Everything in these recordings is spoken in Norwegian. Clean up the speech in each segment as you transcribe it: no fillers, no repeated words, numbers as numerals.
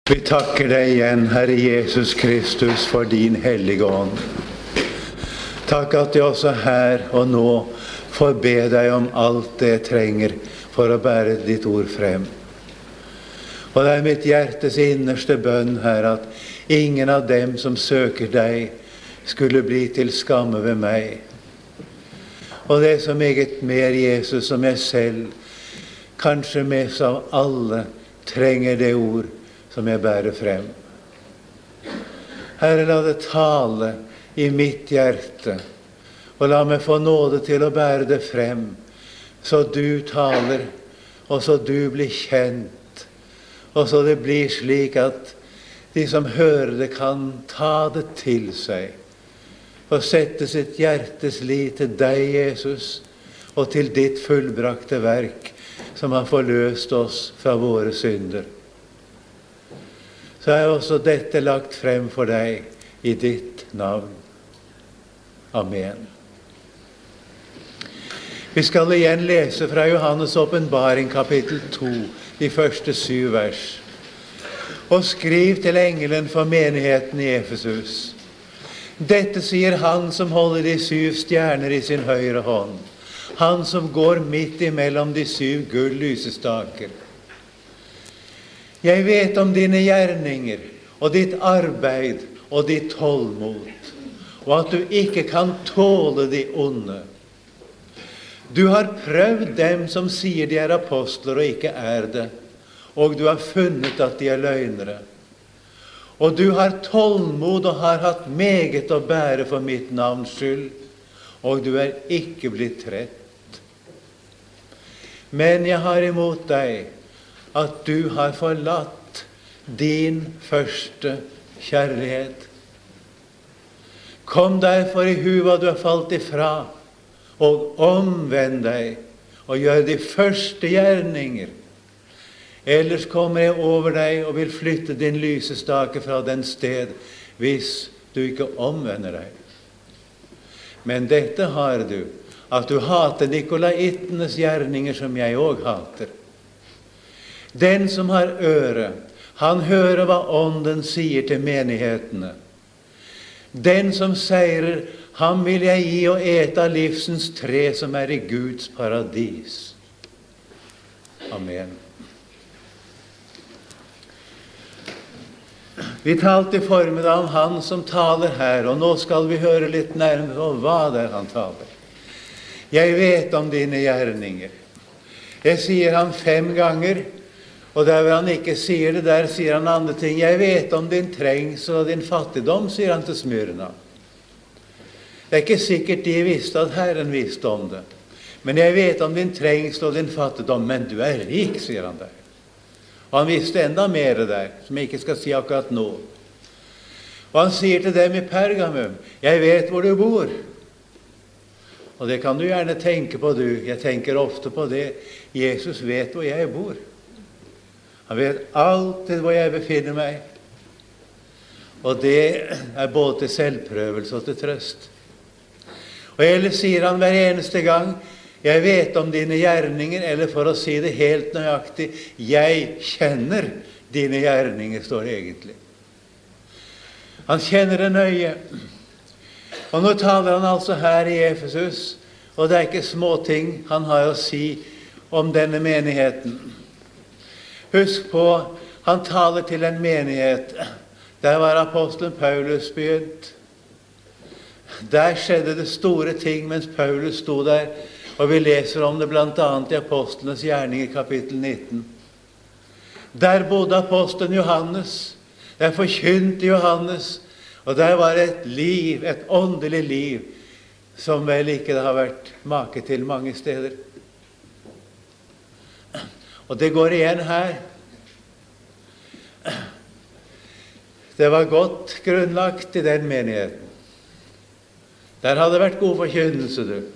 Vi takker deg igjen, Herre Jesus Kristus, for din hellige ånd. Takk at jeg også her og nå får be deg om alt det jeg trenger for å bære ditt ord frem. Og det er mitt hjertes innerste bønn, Herre, at ingen av dem som søker deg skulle bli til skamme ved meg. Og det så meget mer, Jesus, som jeg selv, kanskje mest av alle, trenger det ord som jeg bærer frem. Herre, la det tale i mitt hjerte, og la meg få nåde til å bære det frem, så du taler, og så du blir kjent, og så det blir slik at de som hører det kan ta det til seg, og sette sitt hjertes lit til deg, Jesus, og til ditt fullbrakte verk, som har forløst oss fra våre synder. Så er også dette lagt frem for deg i ditt navn. Amen. Vi skal igjen lese fra Johannes' åpenbaring, kapittel 2, de første 7 vers. Og skriv til engelen for menigheten i Efesus. Dette sier han som holder de 7 stjerner i sin høyre hånd, han som går midt imellom de 7 gull lysestaker. Jeg vet om dine gjerninger, og ditt arbeid, og ditt tålmod, og at du ikke kan tåle de onde. Du har prøvd dem som sier de er apostler og ikke er det, og du har funnet at de er løgnere. Og du har tålmod og har hatt meget å bære for mitt navns skyld, og du er ikke blitt trett. Men jeg har imot deg at du har forlatt din første kjærlighet. Kom derfor i hu hva du har falt ifra, og omvend deg, og gjør de første gjerninger. Ellers kommer jeg over deg og vil flytte din lysestake fra den sted, hvis du ikke omvender deg. Men dette har du, at du hater nikolaittenes gjerninger, som jeg også hater. Den som har øre, han hører hva ånden sier til menighetene. Den som seirer, ham vil jeg gi å ete av livsens tre som er i Guds paradis. Amen. Vi talte i formiddag om han som taler her, og nå skal vi høre litt nærmere om hva det er han taler. Jeg vet om dine gjerninger. Jeg sier han 5 ganger, og der han ikke sier det, der sier han andre ting. Jeg vet om din trengsel og din fattigdom, sier han til Smyrna. Det er ikke sikkert de visste at Herren visste om det. Men jeg vet om din trengsel og din fattigdom, men du er rik, sier han der. Og han visste enda mer der, som jeg ikke skal si akkurat nå. Og han sier til dem i Pergamum, jeg vet hvor du bor. Og det kan du gjerne tenke på, du. Jeg tenker ofte på det. Jesus vet hvor jeg bor. Han vet alltid hvor jeg befinner meg. Og det er både til selvprøvelse og til trøst. Og ellers sier han hver eneste gang, jeg vet om dine gjerninger, eller for å si det helt nøyaktig, jeg kjenner dine gjerninger, står det egentlig. Han kjenner det nøye. Og nå taler han altså her i Efesus, og det er ikke små ting han har å si om denne menigheten. Husk på, han taler til en menighet. Der var apostelen Paulus begynt. Der skjedde det store ting mens Paulus sto der, og vi leser om det blant annet i Apostlenes gjerning i kapittel 19. Der bodde apostelen Johannes, der forkynte Johannes, og der var et liv, et åndelig liv, som vel ikke det har vært make til mange steder. Og det går igjen her. Det var godt grunnlagt i den menigheten. Der hadde vært god forkynnelse, du.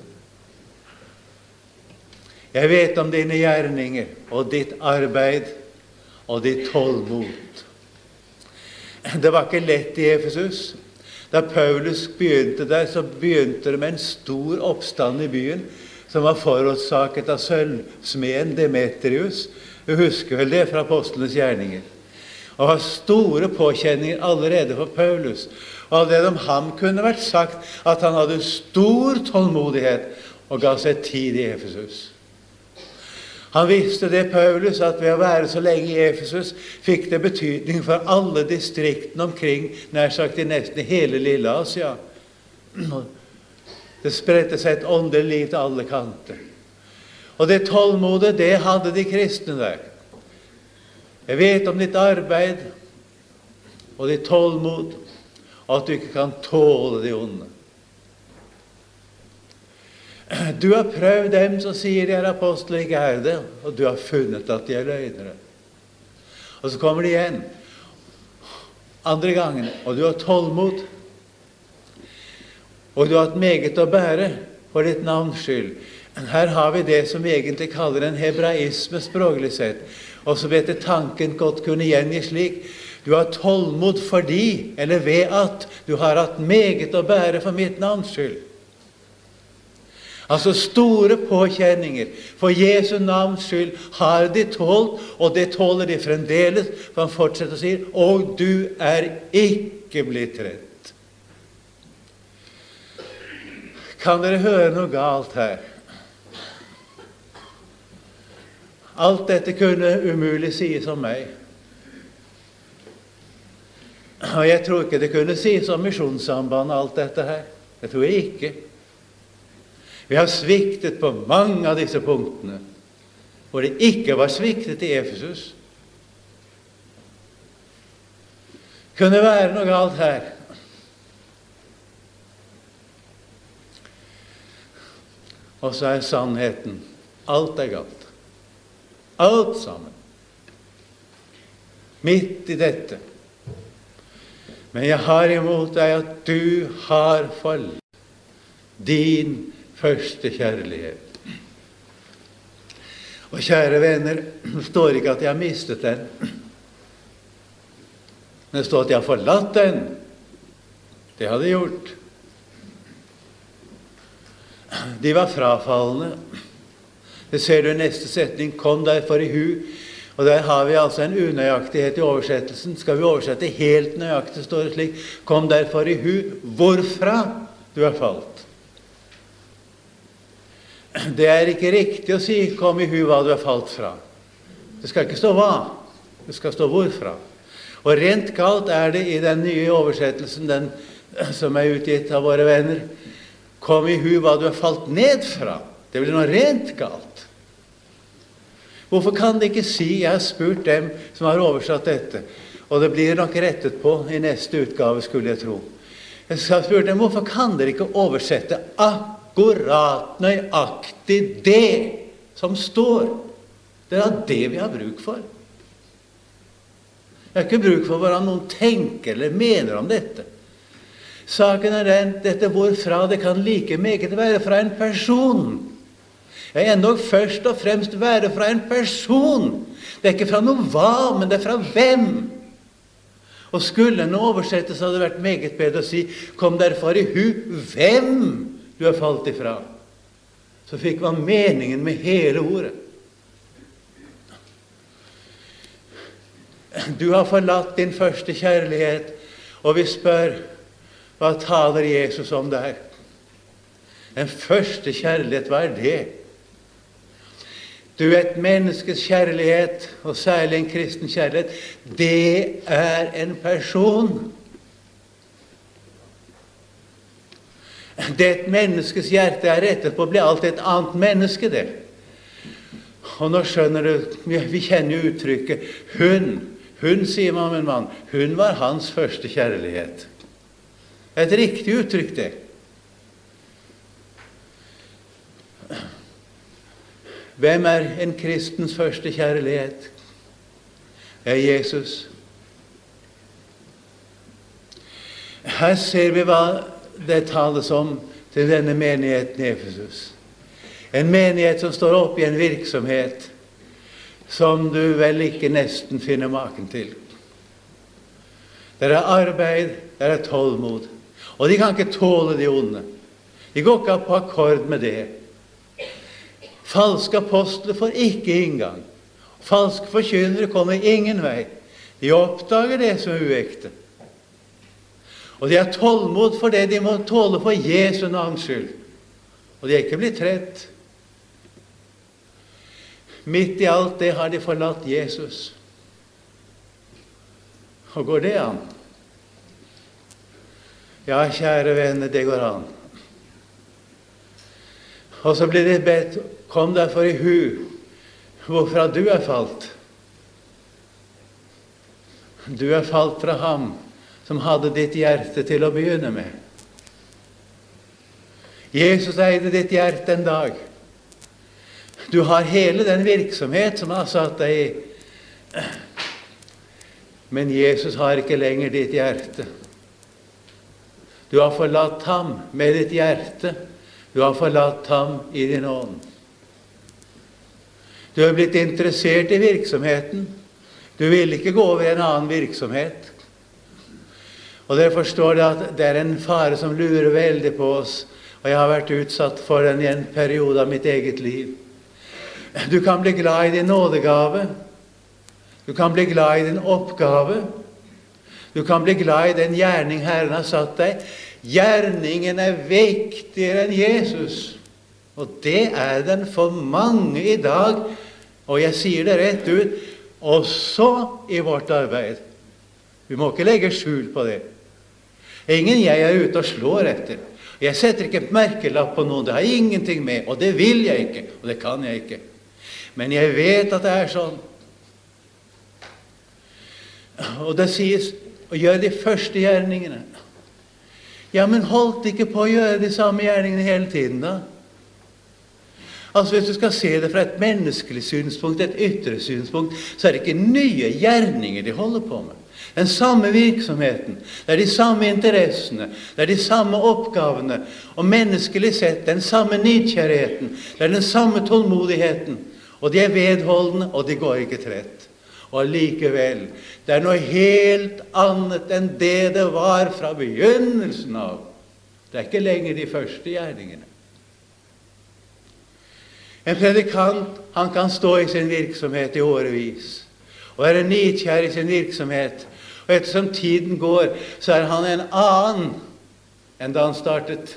Jeg vet om dine gjerninger, og ditt arbeid, og ditt tålmod. Det var ikke lett i Efesus. Da Paulus begynte der, så begynte det med en stor oppstand i byen, som var forårsaket av sølvsmeden Demetrius. Du husker vel det fra apostlenes gjerninger. og har store påkjenninger allerede for Paulus. Og allerede om ham kunne vært sagt at han hadde stor tålmodighet og ga seg tid i Efesus. Han visste det, Paulus, at ved å være så lenge i Efesus fikk det betydning for alle distriktene omkring, nær sagt i nesten hele lille Asia. Det spredte seg et åndelig liv til alle kanter. Og det tålmodet, det hadde de kristne der. Jeg vet om ditt arbeid og ditt tålmod, og at du ikke kan tåle det onde. Du har prøvd dem som sier de er apostler, ikke er det, og du har funnet at de er løgnere. Og så kommer de igjen andre gangen, og du har tålmod, og du har hatt meget å bære for ditt navns skyld. Her har vi det som vi egentlig kaller en hebraisme språklig sett, og som etter tanken godt kunne gjengi slik: du har tålmod fordi, eller ved at, du har hatt meget å bære for mitt navns skyld. Altså store påkjenninger for Jesu navns skyld har de tålt, og det tåler de fremdeles, for han fortsetter å si, og du er ikke blitt redd. Kan dere høre noe galt her? Alt dette kunne umulig sies om meg. Og jeg tror ikke det kunne sies om misjonssambandet, alt dette her. Det tror jeg ikke. Vi har sviktet på mange av disse punktene, hvor det ikke var sviktet i Efesus. Kunne være noe galt her. Og så er sannheten: alt er galt. Alt sammen. Midt i dette. Men jeg har imot deg at du har forlatt din første kjærlighet. Og kjære venner, det står ikke at jeg har mistet den. Det står at jeg har forlatt den. Det hadde jeg gjort. De var frafallende. Det ser du i neste setning: kom derfor i hu. Og der har vi altså en unøyaktighet i oversettelsen. Skal vi oversette helt nøyaktig, står det slik: kom derfor i hu, hvorfra du er falt. Det er ikke riktig å si kom i hu hva du er falt fra. Det skal ikke stå hva, det skal stå hvorfra. Og rent galt er det i den nye oversettelsen, den som er utgitt av våre venner: kom i hu hva du er falt ned fra. Det blir noe rent galt. Hvorfor kan de ikke si? Jeg har spurt dem som har oversatt dette, og det blir nok rettet på i neste utgave, skulle jeg tro. Jeg har spurt dem: hvorfor kan dere ikke oversette akkurat nøyaktig det som står? Det er det vi har bruk for. Jeg har ikke bruk for hva noen tenker eller mener om dette. Saken er den: dette hvorfra, det kan like meget være fra en person. Jeg er endog først og fremst være fra en person. Det er ikke fra noe hva, men det er fra hvem. Og skulle en oversettelse hadde vært meget bedre å si: kom derfor i hu hvem du har falt ifra. Så fikk man meningen med hele ordet. Du har forlatt din første kjærlighet, og vi spør: hva taler Jesus om der? Den første kjærlighet, hva er det? Du, et menneskes kjærlighet, og særlig en kristen kjærlighet, det er en person. Det et menneskes hjerte er rettet på, blir alltid et annet menneske, det. Og nå skjønner du, vi kjenner jo uttrykket hun sier man om en mann, hun var hans første kjærlighet. Et riktig uttrykk, det. Hvem er en kristens første kjærlighet? Det er Jesus. Her ser vi hva det tales om til denne menigheten i Efesus. En menighet som står oppe i en virksomhet som du vel ikke nesten finner maken til. Det er arbeid, det er tålmod. Og de kan ikke tåle de onde. De går ikke på akkord med det. Falske apostler får ikke inngang. Falske forkynnere kommer ingen vei. De oppdager det som er uekte. Og de har tålmod for det de må tåle for Jesu navns skyld. Og de er ikke blitt trett. Midt i alt det har de forlatt Jesus. Og går det an? Ja, kjære venner, det går an. Og så blir det bedt, kom derfor i hu, hvorfra du er falt. Du er falt fra ham, som hadde ditt hjerte til å begynne med. Jesus eide ditt hjerte en dag. Du har hele den virksomhet som har satt deg i. Men Jesus har ikke lenger ditt hjerte. Du har forlatt ham med ditt hjerte. Du har forlatt ham i din ånd. Du har blitt interessert i virksomheten. Du vil ikke gå over i en annen virksomhet. Og dere forstår det at det er en fare som lurer veldig på oss, og jeg har vært utsatt for den i en periode av mitt eget liv. Du kan bli glad i din nådegave. Du kan bli glad i din oppgave. Du kan bli glad i den gjerning Herren har satt deg. Gjerningen er viktigere enn Jesus. Og det er den for mange i dag. Og jeg sier det rett ut, også i vårt arbeid. Vi må ikke legge skjul på det. Ingen jeg er ute og slår etter. Jeg setter ikke et merkelapp på noen. Det har jeg ingenting med, og det vil jeg ikke, og det kan jeg ikke. Men jeg vet at det er sånn. Og det sies å gjøre de første gjerningene. Ja, men holdt ikke på å gjøre de samme gjerningene hele tiden da? Altså hvis du skal se det fra et menneskelig synspunkt, et ytre synspunkt, så er det ikke nye gjerninger de holder på med. Den samme virksomheten, det er de samme interessene, det er de samme oppgavene, og menneskelig sett den samme nidkjærheten, det er den samme tålmodigheten, og de er vedholdende, og de går ikke trett. Og likevel, det er noe helt annet enn det var fra begynnelsen av. Det er ikke lenger de første gjerningene. En predikant, han kan stå i sin virksomhet i årevis, og være nidkjær i sin virksomhet, og ettersom tiden går, så er han en annen enn da han startet.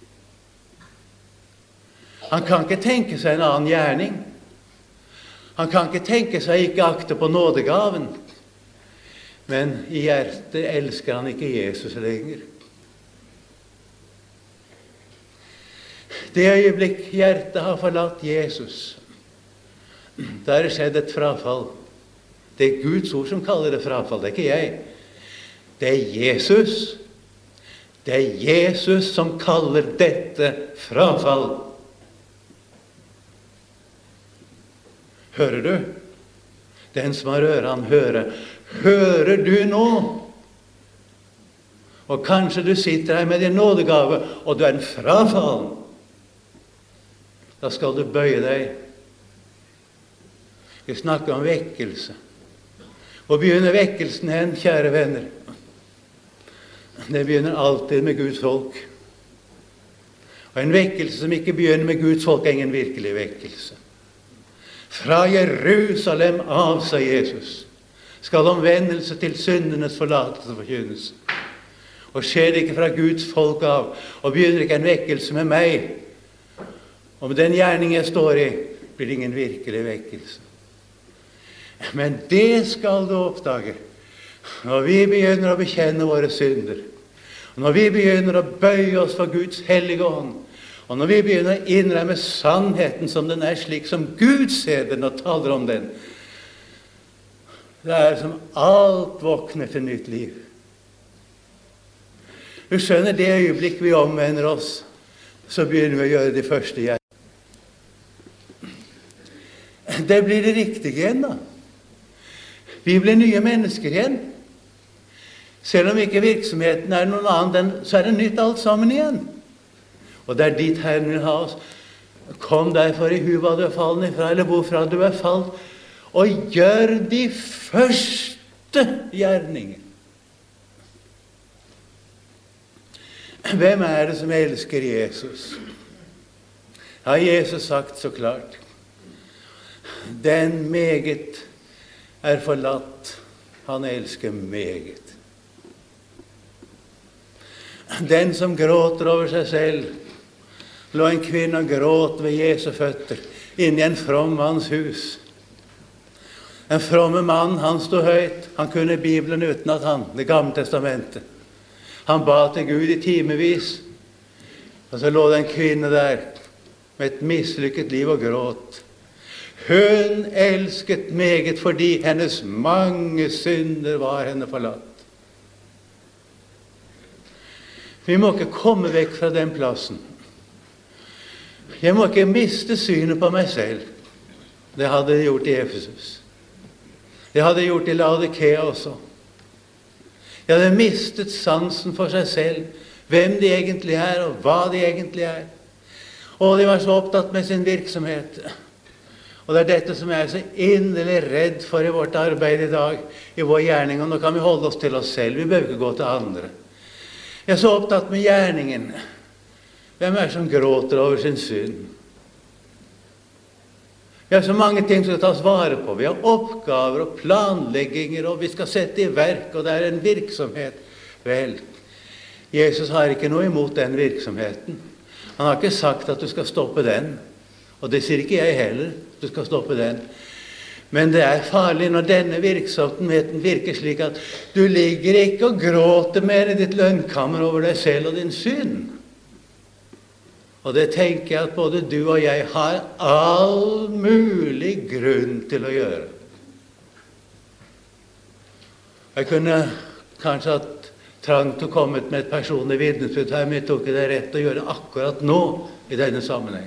Han kan ikke tenke seg en annen gjerning. Han kan ikke tenke seg ikke akte på nådegaven. Men i hjertet elsker han ikke Jesus lenger. Det øyeblikk hjertet har forlatt Jesus, da har det skjedd et frafall. Det er Guds ord som kaller det frafall, det er ikke jeg. Det er Jesus. Det er Jesus som kaller dette frafall. Hører du? Den som har ører, han hører. Hører du nå? Og kanskje du sitter her med din nådegave, og du er en frafall. Da skal du bøye deg. Vi snakker om vekkelse. Og begynner vekkelsen hen, kjære venner? Det begynner alltid med Guds folk. Og en vekkelse som ikke begynner med Guds folk, er ingen virkelig vekkelse. Fra Jerusalem av, sa Jesus, skal omvendelse til syndenes forlatelse forkynnes. Og skjer det ikke fra Guds folk av, og begynner ikke en vekkelse med meg, og med den gjerning jeg står i, blir det ingen virkelig vekkelse. Men det skal du oppdage når vi begynner å bekjenne våre synder, når vi begynner å bøye oss for Guds hellige ånd, og når vi begynner å innrømme sannheten som den er, slik som Gud ser den og taler om den. Det er som alt våkner til nytt liv. Du skjønner, det øyeblikk vi omvender oss, så begynner vi å gjøre de første gjerningene. Det blir det riktige igjen da. Vi blir nye mennesker igjen. Selv om ikke virksomheten er noen annen, så er det nytt alt sammen igjen. Og det er dit Herren vil ha oss. Kom derfor i hu hva du er fallen ifra, eller hvorfra du er falt, og gjør de første gjerninger. Hvem er det som elsker Jesus? Har Jesus sagt så klart. Den meget er forlatt, han elsker meget. Den som gråter over seg selv. Lå en kvinne og gråt ved Jesu føtter inne i en from manns hus. En fromme mann, han stod høyt. Han kunne Bibelen utenat, det gamle testamentet. Han ba til Gud i timevis. Og så lå det en kvinne der med et mislykket liv og gråt. Hun elsket meget fordi hennes mange synder var henne forlatt. Vi må ikke komme vekk fra den plassen. Jeg må ikke miste synet på meg selv. Det hadde de gjort i Efesus. Det hadde de gjort i Laodikea også. De hadde mistet sansen for seg selv, hvem de egentlig er, og hva de egentlig er. Og de var så opptatt med sin virksomhet. Og det er dette som jeg er så inderlig redd for i vårt arbeid i dag, i vår gjerning. Og nå kan vi holde oss til oss selv, vi behøver ikke gå til andre. Jeg er så opptatt med gjerningen. Hvem er det som gråter over sin synd? Vi har så mange ting som skal tas vare på. Vi har oppgaver og planlegginger, og vi skal sette i verk, og det er en virksomhet. Vel, Jesus har ikke noe imot den virksomheten. Han har ikke sagt at du skal stoppe den, og det sier ikke jeg heller, du skal stoppe den. Men det er farlig når denne virksomheten virker slik at du ligger ikke og gråter mer i ditt lønnkammer over deg selv og din synd. Og det tenker jeg at både du og jeg har all mulig grunn til å gjøre. Jeg kunne kanskje hatt trang til å komme med et personlig vitnesbyrd her, men jeg tok ikke det rett å gjøre akkurat nå i denne sammenheng.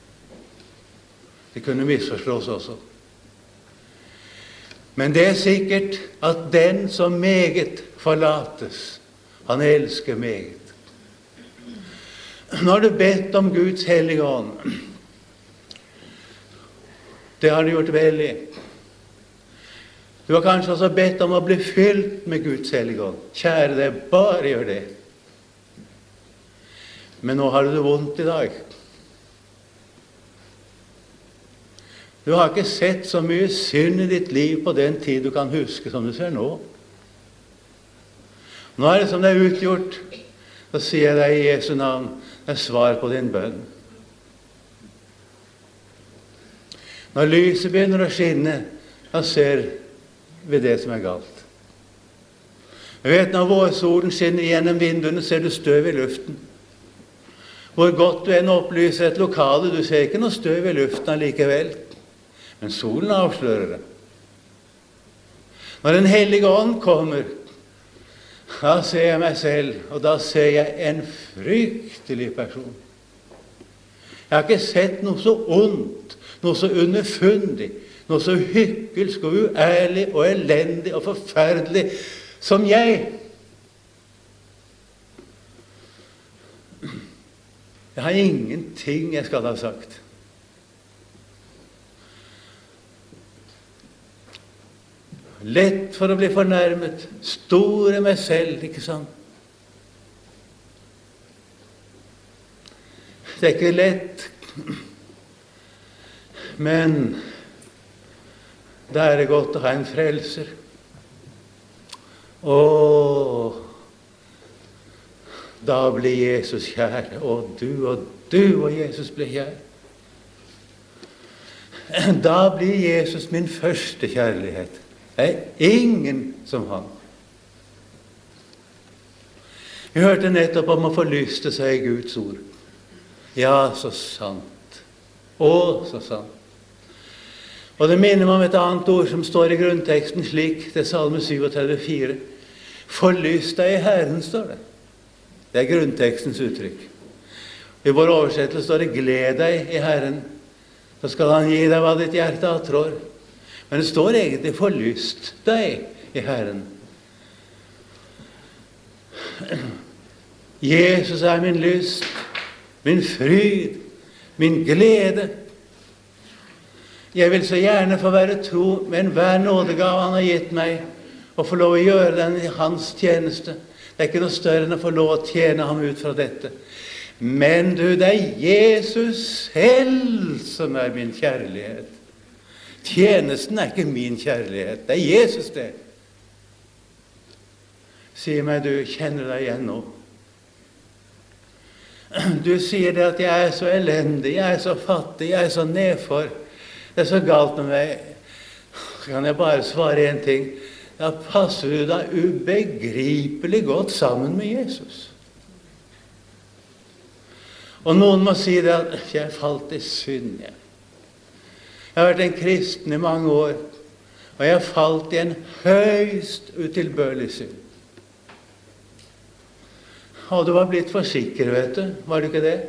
Det kunne misforstås også. Men det er sikkert at den som meget forlates, han elsker meget. Nå har du bedt om Guds hellige ånd. Det har du gjort vel i. Du har kanskje også bedt om å bli fylt med Guds hellige ånd. Kjære deg, bare gjør det. Men nå har du det vondt i dag. Du har ikke sett så mye synd i ditt liv på den tid du kan huske som du ser nå. Nå er det som det er utgjort. Så sier jeg deg i Jesu navn, det er svar på din bønn. Når lyset begynner å skinne, da ser vi det som er galt. Jeg vet, når vårsolen skinner gjennom vinduene, ser du støv i luften. Hvor godt du enn opplyser et lokale, du ser ikke noe støv i luften allikevel. Men solen avslører det. Når den hellige ånd kommer, da ser jeg meg selv, og da ser jeg en fryktelig person. Jeg har ikke sett noe så ondt, noe så underfundig, noe så hykkelsk og uærlig og elendig og forferdelig som jeg. Jeg har ingenting jeg skal ha sagt. Lett for å bli fornærmet, store meg selv, ikke sant? Det er ikke lett, men da er det godt å ha en frelser. Da blir Jesus kjær, og du og Jesus blir kjær. Da blir Jesus min første kjærlighet. Det er ingen som han. Vi hørte nettopp om å forlyste seg i Guds ord. Ja, så sant. Å, så sant. Og det minner meg om et annet ord som står i grunnteksten slik, det er Salme 37,4. Forlyst deg i Herren, står det. Det er grunntekstens uttrykk. I vår oversettelse står det, gled deg i Herren, så skal han gi deg hva ditt hjerte attrår. Men det står egentlig, forlyst deg i Herren. Jesus er min lyst, min fryd, min glede. Jeg vil så gjerne få være tro med enhver nådegave han har gitt meg, og få lov å gjøre den i hans tjeneste. Det er ikke noe større enn å få lov å tjene ham ut fra dette. Men du, det er Jesus selv som er min kjærlighet. Tjenesten er ikke min kjærlighet, det er Jesus det. Si meg, du kjenner deg igjen nå. Du sier det at jeg er så elendig, jeg er så fattig, jeg er så nedfor. Det er så galt med meg. Så kan jeg bare svare en ting. Da passer du deg ubegripelig godt sammen med Jesus. Og noen må si det at jeg falt i synd. Jeg har vært en kristen i mange år, og jeg falt i en høyst utilbørlig synd. Og du var blitt for sikker, vet du. Var du ikke det?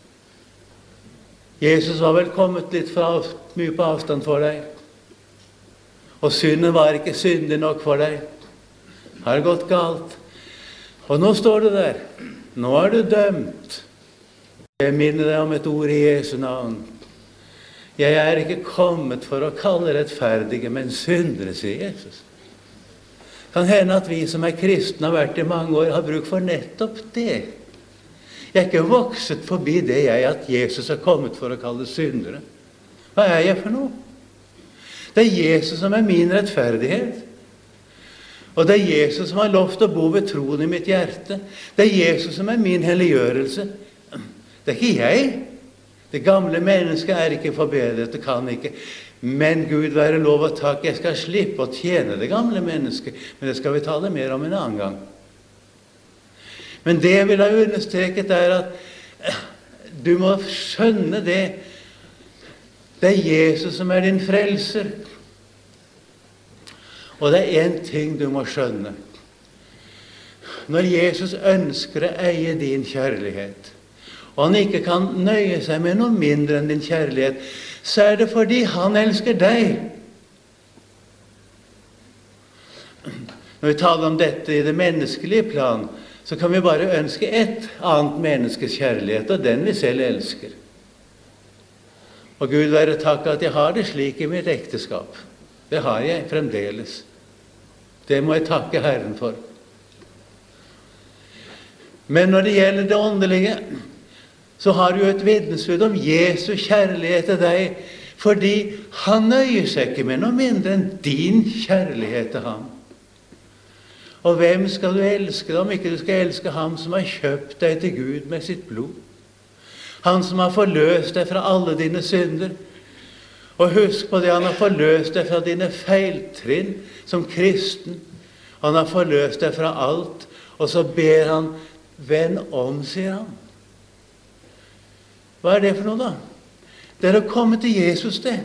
Jesus var vel kommet litt mye på avstand for deg. Og synden var ikke syndig nok for deg. Har det gått galt. Og nå står du der. Nå er du dømt. Jeg minner deg om et ord i Jesu navn. Jeg er ikke kommet for å kalle rettferdige, men syndere, sier Jesus. Kan hende at vi som er kristne har vært i mange år, har bruk for nettopp det. Jeg er ikke vokset forbi det at Jesus har kommet for å kalle syndere. Hva er jeg for noe? Det er Jesus som er min rettferdighet. Og det er Jesus som har lovt å bo ved troen i mitt hjerte. Det er Jesus som er min helliggjørelse. Det er ikke jeg. Det gamle mennesket er ikke forbedret, det kan ikke. Men Gud være lov og takk, jeg skal slippe å tjene det gamle mennesket. Men det skal vi tale mer om en annen gang. Men det jeg vil ha understreket er at du må skjønne det. Det er Jesus som er din frelser. Og det er en ting du må skjønne. Når Jesus ønsker å eie din kjærlighet, og han ikke kan nøye seg med noe mindre enn din kjærlighet, så er det fordi han elsker deg. Når vi taler om dette i det menneskelige plan, så kan vi bare ønske ett annet menneskes kjærlighet, og den vi selv elsker. Og Gud være takk at jeg har det slik i mitt ekteskap. Det har jeg fremdeles. Det må jeg takke Herren for. Men når det gjelder det åndelige, så har du et vitnesbyrd om Jesu kjærlighet til deg, fordi han nøyer seg ikke med noe mindre enn din kjærlighet til ham. Og hvem skal du elske om ikke du skal elske ham som har kjøpt deg til Gud med sitt blod? Han som har forløst deg fra alle dine synder. Og husk på det, han har forløst deg fra dine feiltrinn som kristen. Han har forløst deg fra alt, og så ber han, vend om, sier han. Hva er det for noe da? Det er å komme til Jesus, det.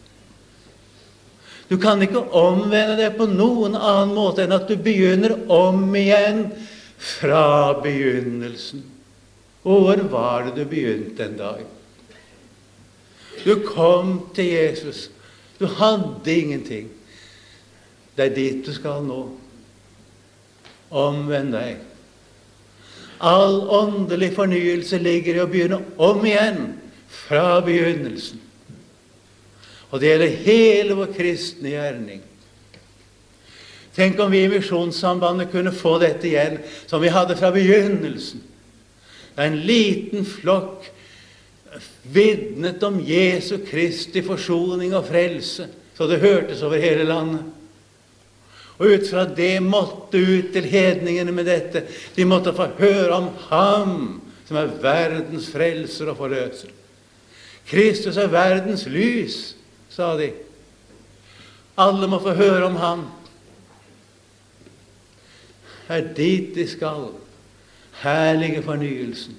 Du kan ikke omvende deg på noen annen måte enn at du begynner om igjen fra begynnelsen. Og hvor var det du begynte en dag? Du kom til Jesus. Du hadde ingenting. Det er dit du skal nå. Omvend deg. All åndelig fornyelse ligger i å begynne om igjen fra begynnelsen. Og det gjelder hele vår kristne gjerning. Tenk om vi i Misjonssambandet kunne få dette igjen som vi hadde fra begynnelsen. Det er en liten flokk vitnet om Jesu Kristi forsoning og frelse, så det hørtes over hele landet. Og ut fra det måtte ut til hedningene med dette. De måtte få høre om ham, som er verdens frelser og forløser. Kristus er verdens lys, sa de. Alle må få høre om ham. Det er dit de skal. Herlige fornyelsen.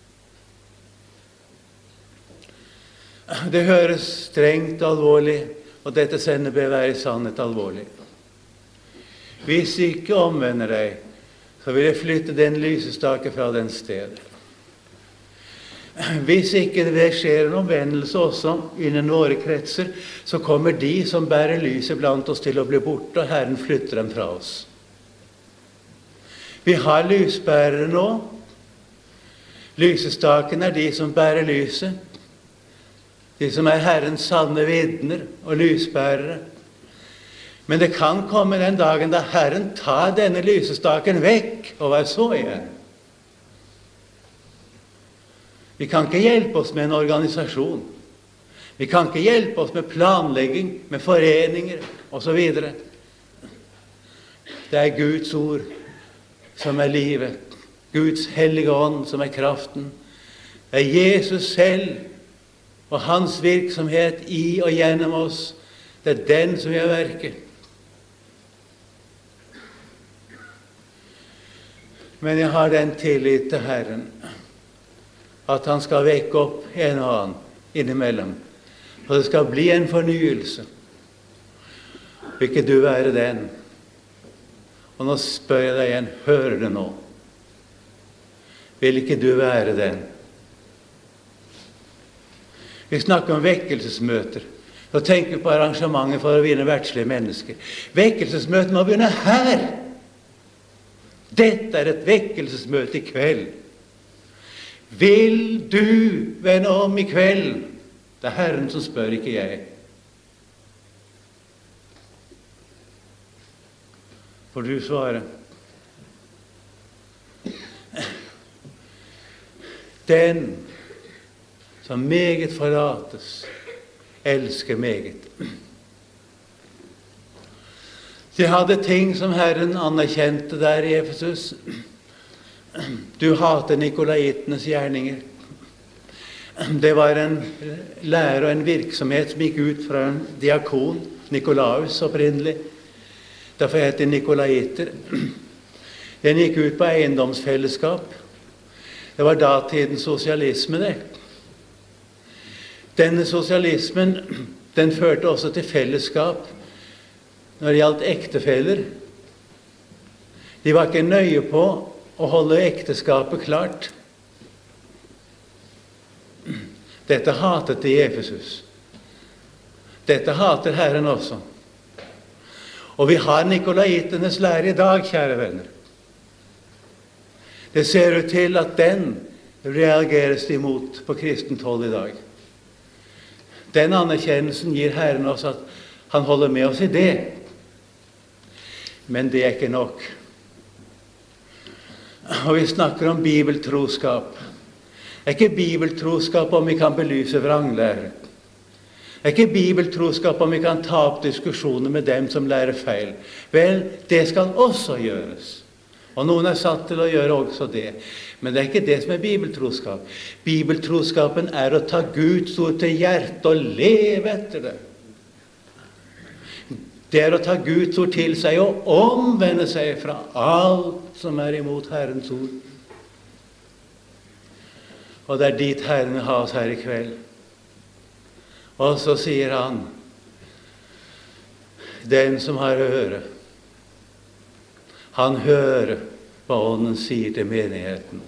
Det høres strengt og alvorlig, og dette sendebrevet er i sannhet alvorlig. Hvis ikke omvender deg, så vil jeg flytte den lysestake fra den stedet. Hvis ikke det skjer en omvendelse også innen våre kretser, så kommer de som bærer lyset blant oss til å bli borte, og Herren flytter dem fra oss. Vi har lysbærere nå. Lysestaken er de som bærer lyset. De som er Herrens sanne vitner og lysbærere. Men det kan komme den dagen da Herren tar denne lysestaken vekk, og hva så igjen? Vi kan ikke hjelpe oss med en organisasjon. Vi kan ikke hjelpe oss med planlegging, med foreninger, og så videre. Det er Guds ord som er livet. Guds hellige ånd som er kraften. Det er Jesus selv og hans virksomhet i og gjennom oss. Det er den som gjør verket. Men jeg har den tillit til Herren at han skal vekke opp en og annen innimellom. Og det skal bli en fornyelse. Vil ikke du være den? Og nå spør jeg deg igjen, hører du nå? Vil ikke du være den? Vi snakker om vekkelsesmøter. Så tenker vi på arrangementer for å vinne verdslige mennesker. Vekkelsesmøtet må begynne her. Dette er et vekkelsesmøte i kveld. Vil du vende om i kveld? Det er Herren som spør, ikke jeg. Får du svare? Den som meget forlates, elsker meget. De hadde ting som Herren anerkjente der i Efesus. Du hater nikolaitenes gjerninger. Det var en lære og en virksomhet som gikk ut fra en diakon, Nikolaus opprinnelig. Derfor heter det nikolaiter. Den gikk ut på eiendomsfellesskap. Det var datidens sosialisme, det. Denne sosialismen, den førte også til fellesskap når det gjaldt ektefeller. De var ikke nøye på å holde ekteskapet klart. Dette hatet de i Efesus. Dette hater Herren også. Og vi har nikolaitenes lære i dag, kjære venner. Det ser ut til at den reageres imot på kristent hold i dag. Den anerkjennelsen gir Herren oss at han holder med oss i det. Men det er ikke nok. Og vi snakker om bibeltroskap. Det er ikke bibeltroskap om vi kan belyse vranglære. Det er ikke bibeltroskap om vi kan ta opp diskusjoner med dem som lærer feil. Vel, det skal også gjøres. Og noen er satt til å gjøre også det. Men det er ikke det som er bibeltroskap. Bibeltroskapen er å ta Guds ord til hjertet og leve etter det. Det er å ta Guds ord til seg og omvende seg fra alt som er imot Herrens ord. Og det er dit Herren vil ha oss her i kveld. Og så sier han, den som har øre, han hører hva Ånden sier til menigheten.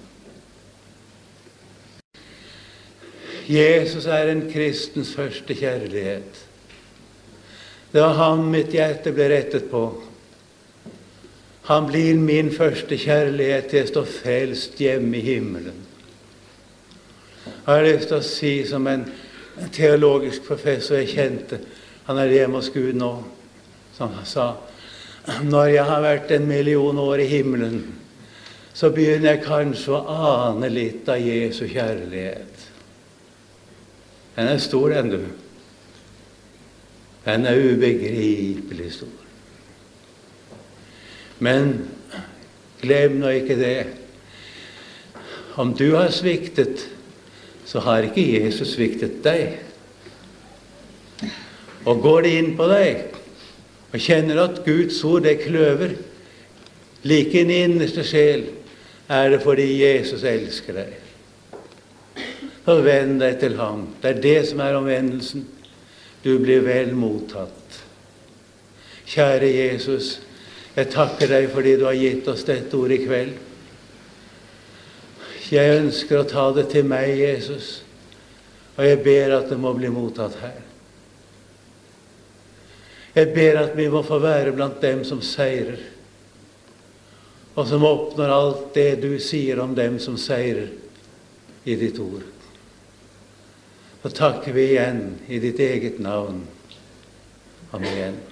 Jesus er en kristens første kjærlighet. Det var ham mitt hjerte ble rettet på. Han blir min første kjærlighet til å stå frelst hjemme i himmelen. Jeg har lyst til å si som en teologisk professor jeg kjente, han er hjemme hos Gud nå, som han sa, når jeg har vært 1 million år i himmelen, så begynner jeg kanskje å ane litt av Jesu kjærlighet. Den er stor, den du. Den er ubegripelig stor. Men glem nå ikke det. Om du har sviktet, så har ikke Jesus sviktet deg. Og går det inn på deg, og kjenner at Guds ord det kløver, like inn i innerste sjel, er det fordi Jesus elsker deg. Så vend deg til ham. Det er det som er omvendelsen. Du blir vel mottatt. Kjære Jesus, jeg takker deg fordi du har gitt oss dette ord i kveld. Jeg ønsker å ta det til meg, Jesus, og jeg ber at det må bli mottatt her. Jeg ber at vi må få være blant dem som seirer, og som oppnår alt det du sier om dem som seirer i ditt ord. Så takker vi igjen i ditt eget navn. Amen.